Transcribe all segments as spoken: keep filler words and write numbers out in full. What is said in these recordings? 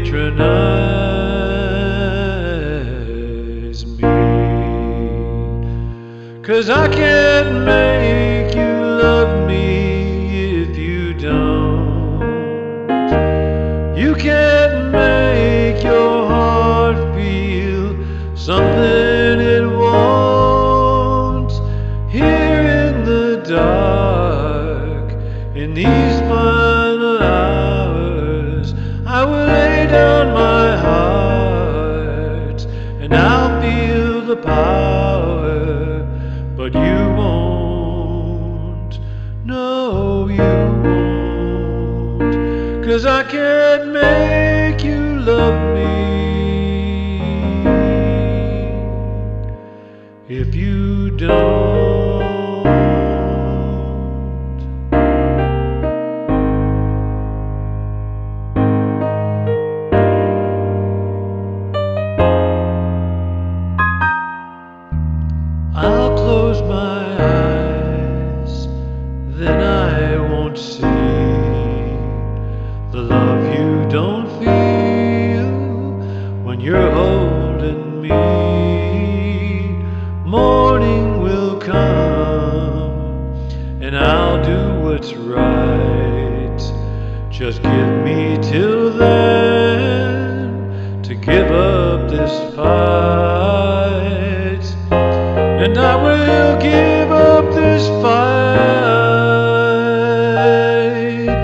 patronize me. 'Cause I can't make you love me if you don't. You can't make your heart feel something it won't. Here in the dark, in these final hours, I will lay down my heart and I'll feel the power, but you won't. No, you won't. 'Cause I can't make you love me if you don't. I'll close my eyes, then I won't see the love you don't feel when you're holding me. Morning will come and I'll do what's right. Just give me till then to give up this fight, and I will give up this fight.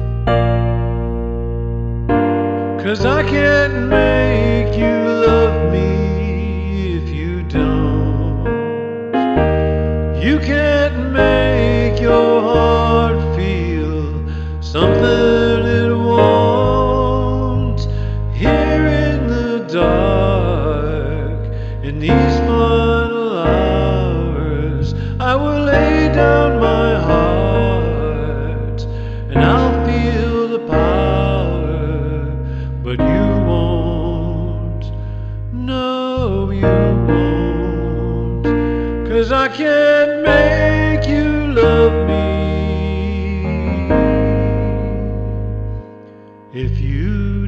'Cause I can't make you love me if you don't. You can't make your heart feel something it won't. Here in the dark, in these final hours, I will lay down my heart and I'll feel the power, but you won't. No, you won't. 'Cause I can't make you love me if you